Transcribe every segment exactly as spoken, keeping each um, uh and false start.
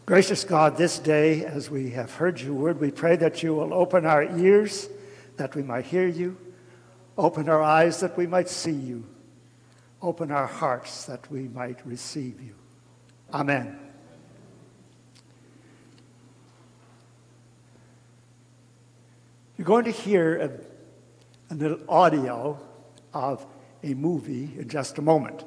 Gracious God, this day, as we have heard your word, we pray that you will open our ears that we might hear you, open our eyes that we might see you, open our hearts that we might receive you. Amen. You're going to hear a, a little audio of a movie in just a moment.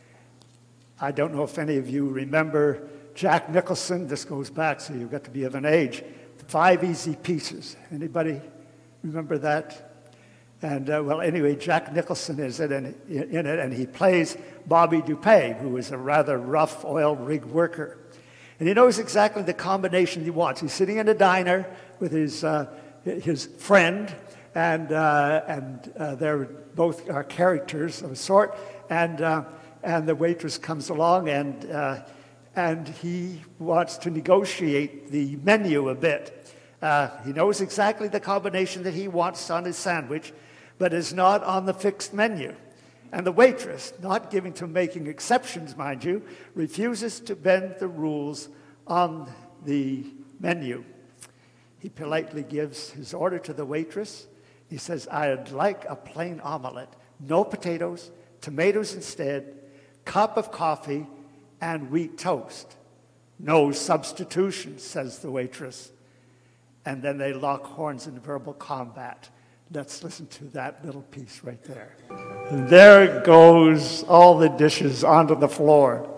I don't know if any of you remember Jack Nicholson. This goes back, so you've got to be of an age. Five Easy Pieces. Anybody remember that? And, uh, well, anyway, Jack Nicholson is in, in, in it, and he plays Bobby Dupay, who is a rather rough oil rig worker. And he knows exactly the combination he wants. He's sitting in a diner with his, uh, his friend, and, uh, and uh, they're both are characters of a sort, and, uh, and the waitress comes along, and, uh, and he wants to negotiate the menu a bit. Uh, he knows exactly the combination that he wants on his sandwich, but is not on the fixed menu. And the waitress, not giving to making exceptions, mind you, refuses to bend the rules on the menu. He politely gives his order to the waitress. He says, "I'd like a plain omelet, no potatoes, tomatoes instead, cup of coffee, and wheat toast." "No substitutions," says the waitress. And then they lock horns in verbal combat. Let's listen to that little piece right there. And there goes all the dishes onto the floor.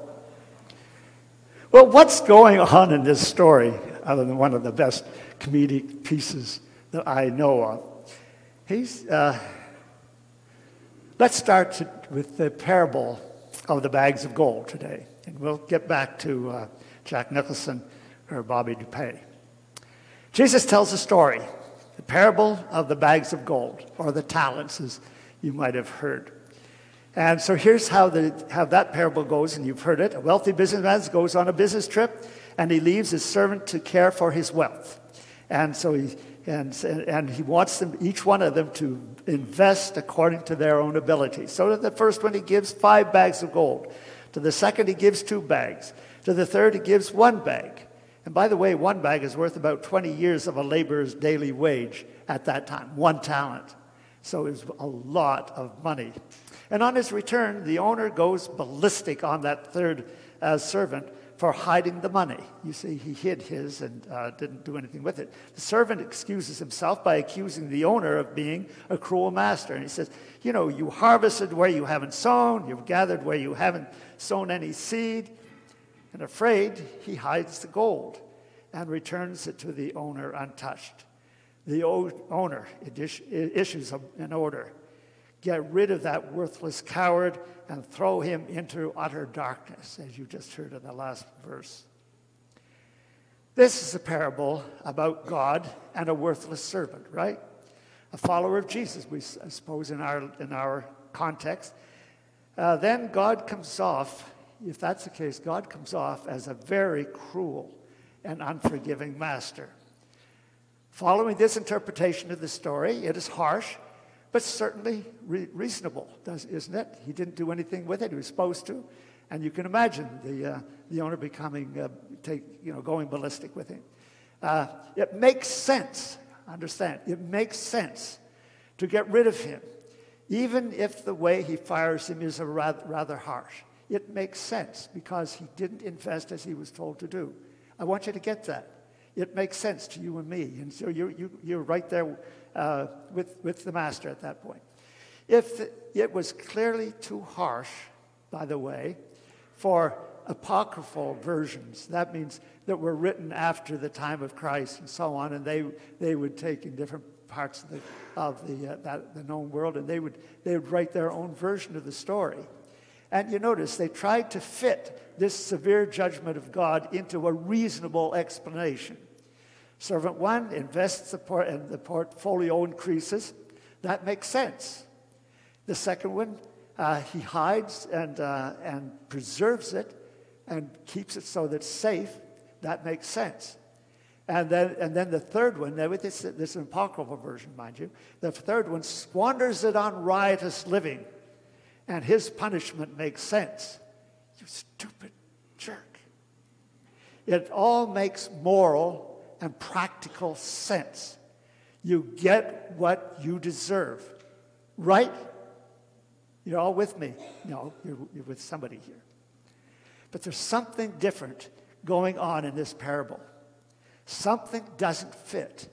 Well, what's going on in this story, other than one of the best comedic pieces that I know of? He's, uh, let's start to, with the parable of the bags of gold today. And we'll get back to uh, Jack Nicholson or Bobby Dupay. Jesus tells a story, the parable of the bags of gold, or the talents, as you might have heard. And so here's how, the, how that parable goes, and you've heard it. A wealthy businessman goes on a business trip, and he leaves his servant to care for his wealth. And so he, and, and he wants them, each one of them, to invest according to their own ability. So to the first one, he gives five bags of gold. To the second, he gives two bags. To the third, he gives one bag. And by the way, one bag is worth about twenty years of a laborer's daily wage at that time, one talent. So it was a lot of money. And on his return, the owner goes ballistic on that third uh, servant for hiding the money. You see, he hid his and uh, didn't do anything with it. The servant excuses himself by accusing the owner of being a cruel master. And he says, you know, you harvested where you haven't sown, you've gathered where you haven't sown any seed. And afraid, he hides the gold and returns it to the owner untouched. The owner issues an order. Get rid of that worthless coward and throw him into utter darkness, as you just heard in the last verse. This is a parable about God and a worthless servant, right? A follower of Jesus, we suppose, in our, in our context. Uh, then God comes off. If that's the case, God comes off as a very cruel and unforgiving master. Following this interpretation of the story, it is harsh, but certainly re- reasonable, does, isn't it? He didn't do anything with it. He was supposed to. And you can imagine the, uh, the owner becoming, uh, take, you know, going ballistic with him. Uh, it makes sense, understand, it makes sense to get rid of him, even if the way he fires him is a rather, rather harsh. It makes sense because he didn't invest as he was told to do. I want you to get that. It makes sense to you and me. And so you're, you, you're right there uh, with, with the master at that point. If the, it was clearly too harsh, by the way, for apocryphal versions, that means that were written after the time of Christ and so on, and they, they would take in different parts of the, of the, uh, that, the known world, and they would, they would write their own version of the story. And you notice they tried to fit this severe judgment of God into a reasonable explanation. Servant one invests the port and the portfolio increases. That makes sense. The second one, uh, he hides and, uh, and preserves it and keeps it so that it's safe. That makes sense. And then, and then the third one, now this, this is an apocryphal version, mind you. The third one squanders it on riotous living. And his punishment makes sense. You stupid jerk. It all makes moral and practical sense. You get what you deserve, right? You're all with me? No, you're, you're with somebody here. But there's something different going on in this parable. Something doesn't fit.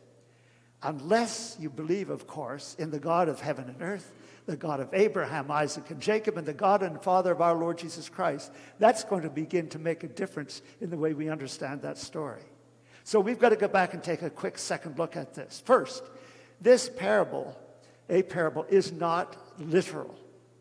Unless you believe, of course, in the God of heaven and earth, the God of Abraham, Isaac, and Jacob, and the God and Father of our Lord Jesus Christ. That's going to begin to make a difference in the way we understand that story. So we've got to go back and take a quick second look at this. First, this parable, a parable, is not literal.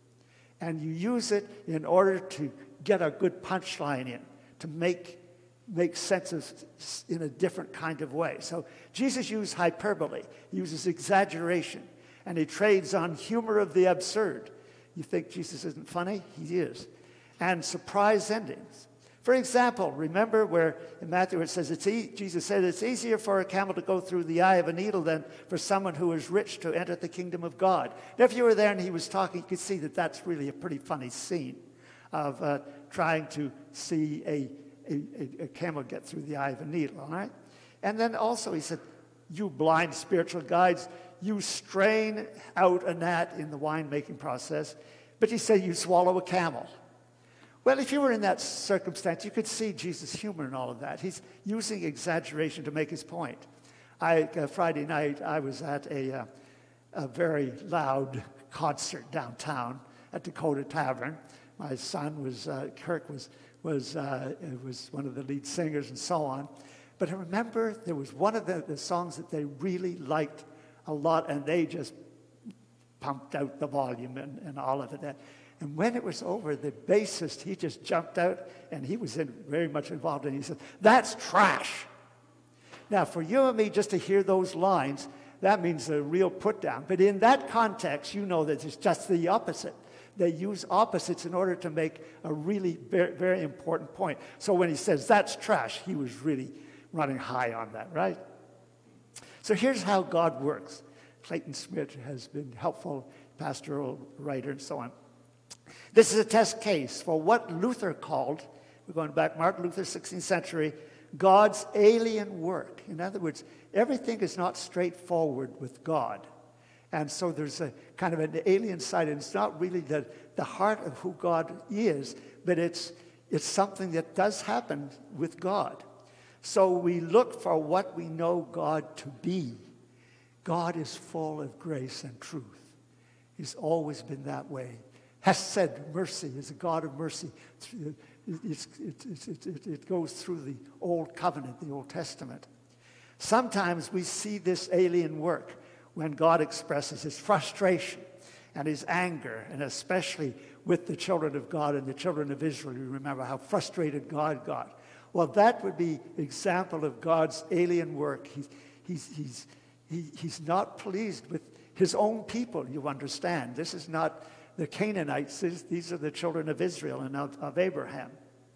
And you use it in order to get a good punchline in, to make, make sense of in a different kind of way. So Jesus used hyperbole, he uses exaggeration, and he trades on humor of the absurd. You think Jesus isn't funny? He is. And surprise endings. For example, remember where in Matthew it says, it's e- Jesus said, it's easier for a camel to go through the eye of a needle than for someone who is rich to enter the kingdom of God. And if you were there and he was talking, you could see that that's really a pretty funny scene of uh, trying to see a, a, a camel get through the eye of a needle, all right? And then also he said, you blind spiritual guides, you strain out a gnat in the wine-making process, but he said you swallow a camel. Well, if you were in that circumstance, you could see Jesus' humor in all of that. He's using exaggeration to make his point. I, uh, Friday night, I was at a, uh, a very loud concert downtown at Dakota Tavern. My son was, uh, Kirk was, was, uh, was one of the lead singers and so on. But I remember there was one of the, the songs that they really liked a lot, and they just pumped out the volume and, and all of it. And when it was over, the bassist, he just jumped out, and he was in, very much involved, and he said, that's trash. Now, for you and me, just to hear those lines, that means a real put down. But in that context, you know that it's just the opposite. They use opposites in order to make a really very, very important point. So when he says, that's trash, he was really running high on that, right? So here's how God works. Clayton Smith has been helpful, pastoral writer, and so on. This is a test case for what Luther called, we're going back, Martin Luther, sixteenth century, God's alien work. In other words, everything is not straightforward with God. And so there's a kind of an alien side, and it's not really the, the heart of who God is, but it's, it's something that does happen with God. So we look for what we know God to be. God is full of grace and truth. He's always been that way. Hesed, mercy, is a God of mercy. It's, it's, it, it, it goes through the Old Covenant, the Old Testament. Sometimes we see this alien work when God expresses his frustration and his anger, and especially with the children of God and the children of Israel. You remember how frustrated God got. Well, that would be an example of God's alien work. He's, he's, he's, he, he's not pleased with his own people, you understand. This is not the Canaanites. These are the children of Israel and of, of Abraham.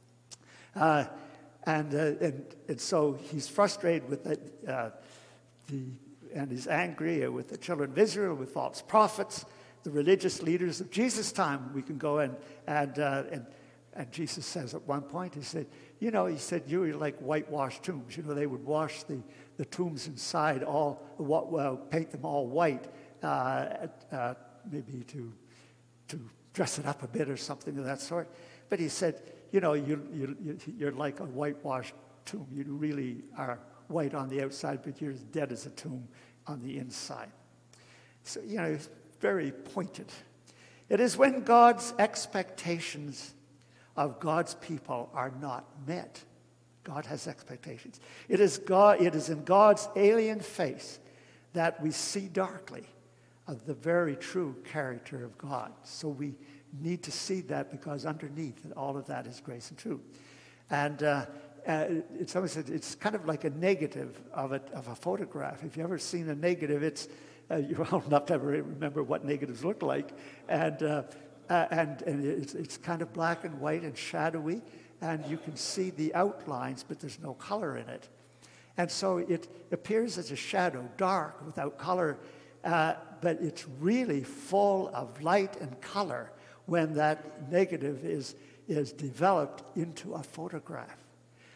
Uh, and, uh, and, and so he's frustrated with the, uh, the, and is angry with the children of Israel, with false prophets, the religious leaders of Jesus' time. We can go and, and, uh, and, and Jesus says at one point, he said, you know, he said, you're like whitewashed tombs. You know, they would wash the, the tombs inside, all well, paint them all white, uh, uh, maybe to to dress it up a bit or something of that sort. But he said, you know, you, you, you're like a whitewashed tomb. You really are white on the outside, but you're as dead as a tomb on the inside. So, you know, it's very pointed. It is when God's expectations of God's people are not met. God has expectations. It is God, it is in God's alien face that we see darkly of the very true character of God. So we need to see that, because underneath all of that is grace and truth. And uh, uh, it's almost, it's kind of like a negative of a, of a photograph. If you've ever seen a negative, it's, uh, you're old enough to ever remember what negatives look like. And, uh, uh, and, and it's, it's kind of black and white and shadowy, and you can see the outlines, but there's no color in it. And so it appears as a shadow, dark, without color, uh, but it's really full of light and color when that negative is, is developed into a photograph.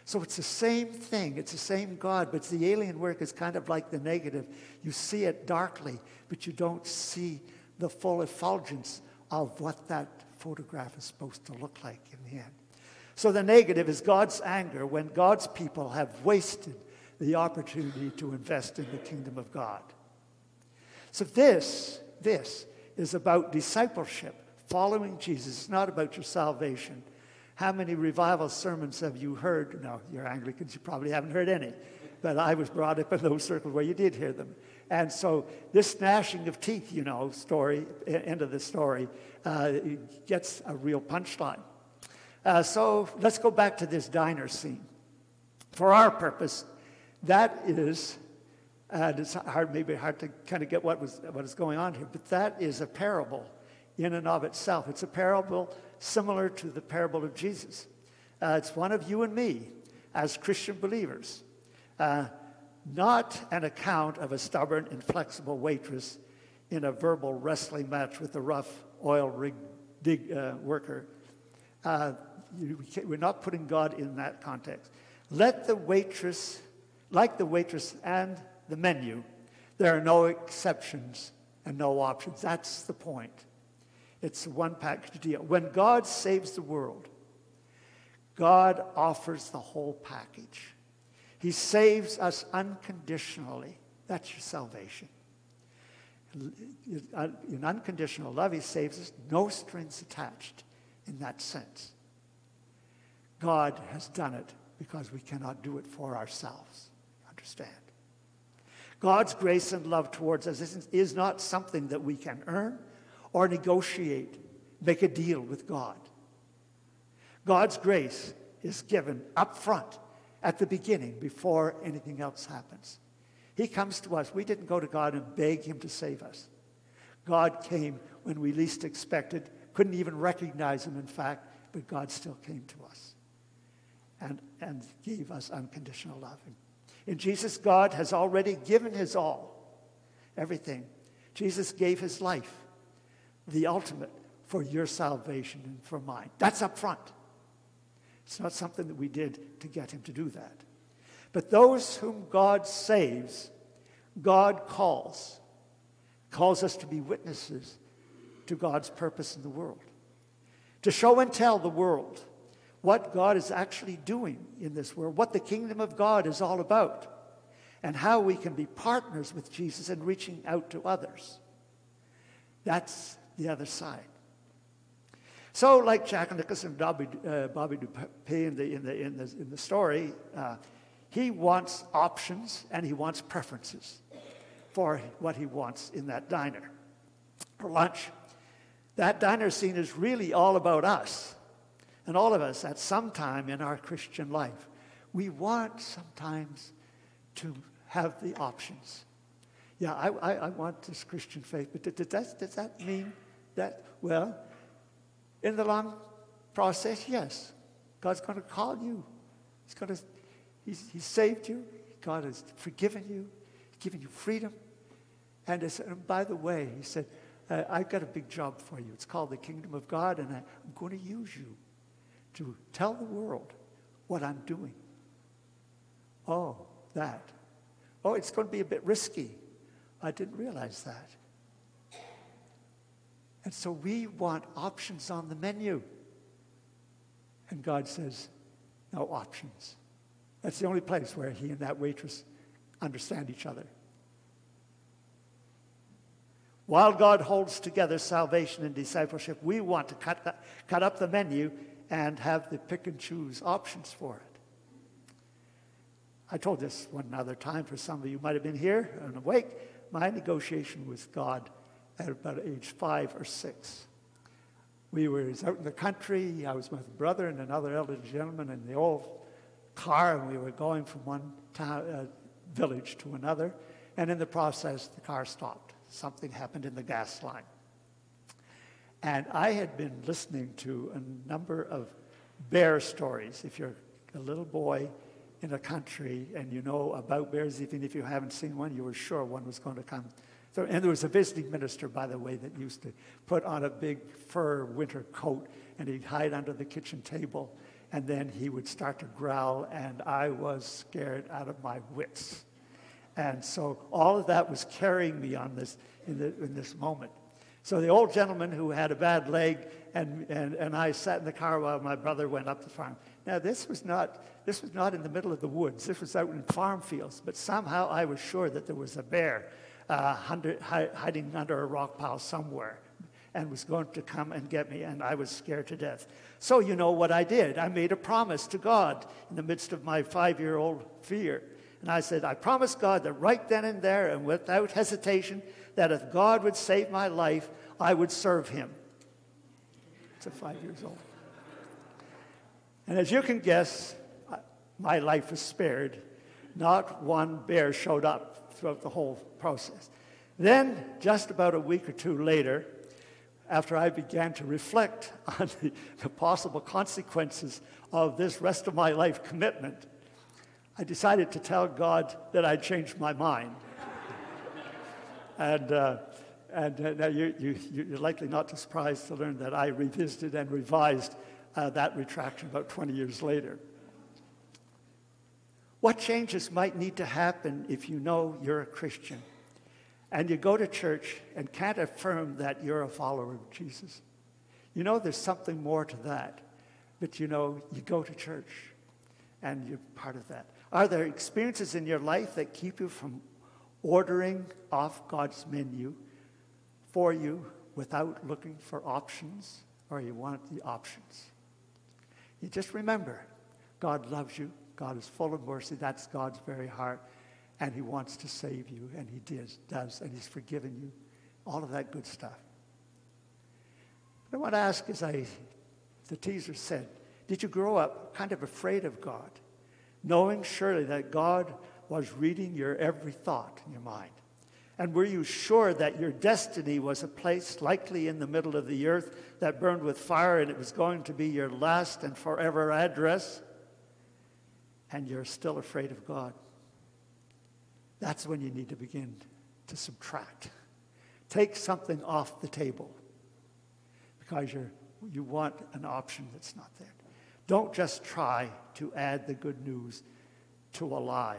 So it's the same thing. It's the same God, but the alien work is kind of like the negative. You see it darkly, but you don't see the full effulgence of what that photograph is supposed to look like in the end. So the negative is God's anger when God's people have wasted the opportunity to invest in the kingdom of God. So this, this is about discipleship, following Jesus. It's not about your salvation. How many revival sermons have you heard? No, you're Anglicans, you probably haven't heard any. But I was brought up in those circles where you did hear them. And so this gnashing of teeth, you know, story, end of the story, uh, gets a real punchline. Uh, so let's go back to this diner scene. For our purpose, that is, and it's hard, maybe hard to kind of get what was what is going on here, but that is a parable in and of itself. It's a parable similar to the parable of Jesus. Uh, it's one of you and me as Christian believers, uh, not an account of a stubborn, inflexible waitress in a verbal wrestling match with a rough oil rig dig uh, worker. Uh, you, we we're not putting God in that context. Let the waitress, like the waitress and the menu, there are no exceptions and no options. That's the point. It's a one-package deal. When God saves the world, God offers the whole package. He saves us unconditionally. That's your salvation. In unconditional love, he saves us, no strings attached in that sense. God has done it because we cannot do it for ourselves. Understand? God's grace and love towards us is not something that we can earn or negotiate, make a deal with God. God's grace is given up front at the beginning before anything else happens. He comes to us. We didn't go to God and beg him to save us. God came when we least expected, couldn't even recognize him, in fact, but God still came to us and, and gave us unconditional love. In Jesus, God has already given his all, everything. Jesus gave his life, the ultimate, for your salvation and for mine. That's up front. It's not something that we did to get him to do that. But those whom God saves, God calls, calls us to be witnesses to God's purpose in the world, to show and tell the world what God is actually doing in this world, what the kingdom of God is all about, and how we can be partners with Jesus in reaching out to others. That's the other side. So, like Jack Nicholson and Bobby, uh, Bobby Dupay in the, in, the, in, the, in the story, uh, he wants options and he wants preferences for what he wants in that diner. For lunch, that diner scene is really all about us. And all of us at some time in our Christian life, we want sometimes to have the options. Yeah, I, I, I want this Christian faith, but does that, does that mean that, well, in the long process, yes, God's going to call you. He's going to, he's, he's saved you. God has forgiven you, given you freedom. And, and by the way, he said, uh, I've got a big job for you. It's called the kingdom of God, and I, I'm going to use you to tell the world what I'm doing. Oh, that. Oh, it's going to be a bit risky. I didn't realize that. And so we want options on the menu. And God says, no options. That's the only place where he and that waitress understand each other. While God holds together salvation and discipleship, we want to cut, the, cut up the menu and have the pick and choose options for it. I told this one other time, for some of you might have been here and awake, my negotiation with God at about age five or six. We were out in the country. I was with a brother and another elderly gentleman in the old car, and we were going from one town, uh, village to another. And in the process, the car stopped. Something happened in the gas line. And I had been listening to a number of bear stories. If you're a little boy in a country and you know about bears, even if you haven't seen one, you were sure one was going to come. So, and there was a visiting minister, by the way, that used to put on a big fur winter coat, and he'd hide under the kitchen table, and then he would start to growl, and I was scared out of my wits. And so all of that was carrying me on this in, the, in this moment. So the old gentleman who had a bad leg and, and, and I sat in the car while my brother went up the farm. Now, this was not this was not in the middle of the woods. This was out in farm fields. But somehow I was sure that there was a bear uh, under, hi, hiding under a rock pile somewhere and was going to come and get me, and I was scared to death. So you know what I did. I made a promise to God in the midst of my five-year-old fear. And I said, I promised God that right then and there and without hesitation, that if God would save my life, I would serve him. It's at five years old. And as you can guess, my life was spared. Not one bear showed up throughout the whole process. Then, just about a week or two later, after I began to reflect on the, the possible consequences of this rest of my life commitment, I decided to tell God that I'd changed my mind. and uh, and uh, now you, you, you're likely not surprised to learn that I revisited and revised uh, that retraction about twenty years later. What changes might need to happen if you know you're a Christian and you go to church and can't affirm that you're a follower of Jesus? You know there's something more to that, but you know you go to church and you're part of that. Are there experiences in your life that keep you from ordering off God's menu for you without looking for options, or you want the options? You just remember, God loves you. God is full of mercy. That's God's very heart. And he wants to save you, and he does, does and he's forgiven you. All of that good stuff. But I want to ask, as I, the teaser said, did you grow up kind of afraid of God, knowing surely that God was reading your every thought in your mind? And were you sure that your destiny was a place likely in the middle of the earth that burned with fire, and it was going to be your last and forever address? And you're still afraid of God. That's when you need to begin to subtract. Take something off the table because you're, you want an option that's not there. Don't just try to add the good news to a lie.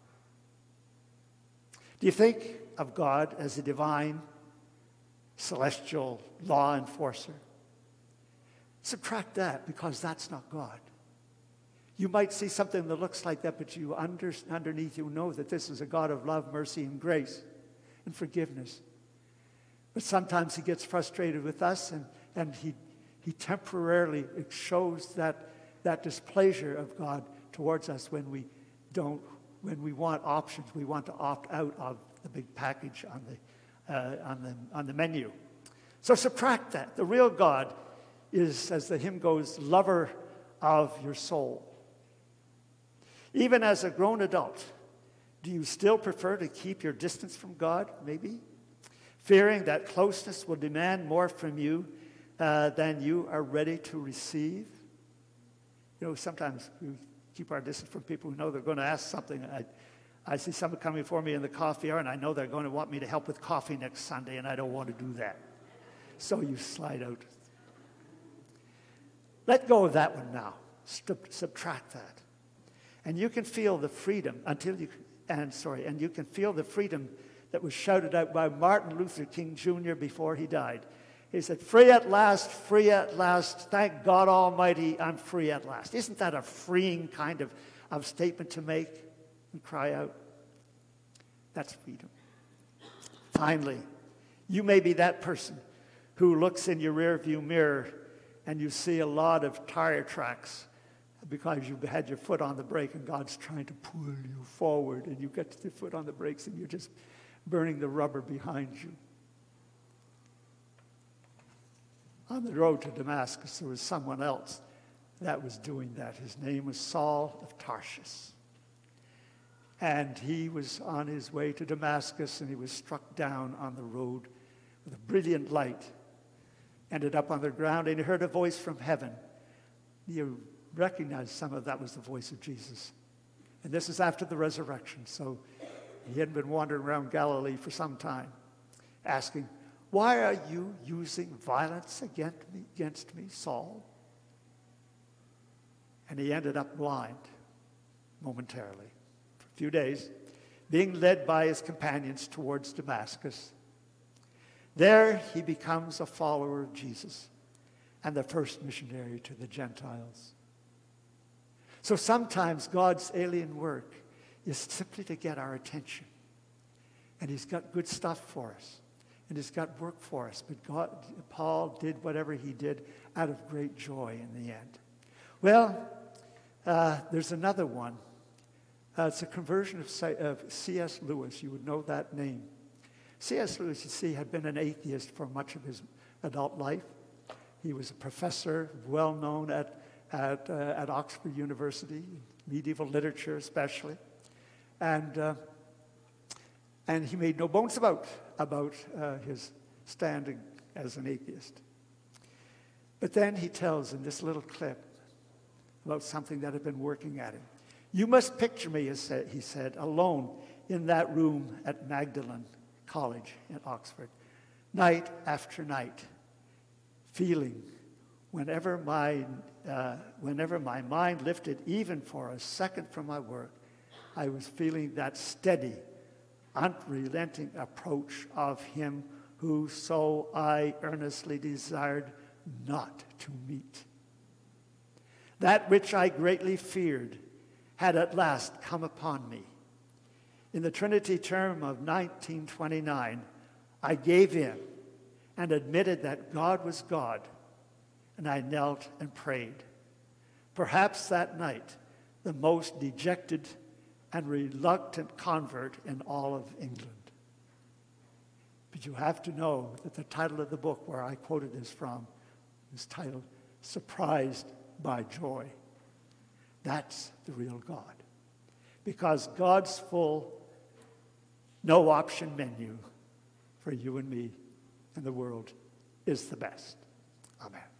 Do you think of God as a divine, celestial law enforcer? Subtract that, because that's not God. You might see something that looks like that, but you under, underneath you know that this is a God of love, mercy, and grace, and forgiveness. But sometimes he gets frustrated with us, and, and he, he temporarily shows that, that displeasure of God towards us when we don't, when we want options, we want to opt out of the big package on the, uh, on the, on the menu. So subtract that. The real God is, as the hymn goes, lover of your soul. Even as a grown adult, do you still prefer to keep your distance from God, maybe? Fearing that closeness will demand more from you uh, than you are ready to receive? You know, sometimes we keep our distance from people who know they're going to ask something. I, I see someone coming for me in the coffee hour, and I know they're going to want me to help with coffee next Sunday, and I don't want to do that. So you slide out. Let go of that one now. Sub- subtract that. And you can feel the freedom until you, and sorry, and you can feel the freedom that was shouted out by Martin Luther King Junior before he died. He said, "Free at last, free at last, thank God Almighty, I'm free at last." Isn't that a freeing kind of, of statement to make and cry out? That's freedom. Finally, you may be that person who looks in your rearview mirror and you see a lot of tire tracks because you've had your foot on the brake and God's trying to pull you forward, and you get your foot on the brakes and you're just burning the rubber behind you. On the road to Damascus, there was someone else that was doing that. His name was Saul of Tarsus. And he was on his way to Damascus, and he was struck down on the road with a brilliant light. Ended up on the ground, and he heard a voice from heaven. You recognize some of that was the voice of Jesus. And this is after the resurrection, so he hadn't been wandering around Galilee for some time, asking, "Why are you using violence against me, against me, Saul?" and he ended up blind momentarily for a few days, being led by his companions towards Damascus. There he becomes a follower of Jesus and the first missionary to the Gentiles. So sometimes God's alien work is simply to get our attention. And he's got good stuff for us. And he's got work for us. But God, Paul did whatever he did out of great joy in the end. Well, uh, there's another one. Uh, it's a conversion of, of C S Lewis. You would know that name. C S Lewis, you see, had been an atheist for much of his adult life. He was a professor, well known at, at, uh, at Oxford University, medieval literature especially. And, uh, and he made no bones about, about uh, his standing as an atheist. But then he tells in this little clip about something that had been working at him. You must picture me, he said, alone in that room at Magdalen College in Oxford, night after night, feeling whenever my, uh, whenever my mind lifted even for a second from my work, I was feeling that steady, unrelenting approach of him who so I earnestly desired not to meet. That which I greatly feared had at last come upon me. In the Trinity term of nineteen twenty-nine, I gave in and admitted that God was God, and I knelt and prayed. Perhaps that night, the most dejected and reluctant convert in all of England. But you have to know that the title of the book where I quoted this from is titled Surprised by Joy. That's the real God. Because God's full, no-option menu for you and me and the world is the best. Amen.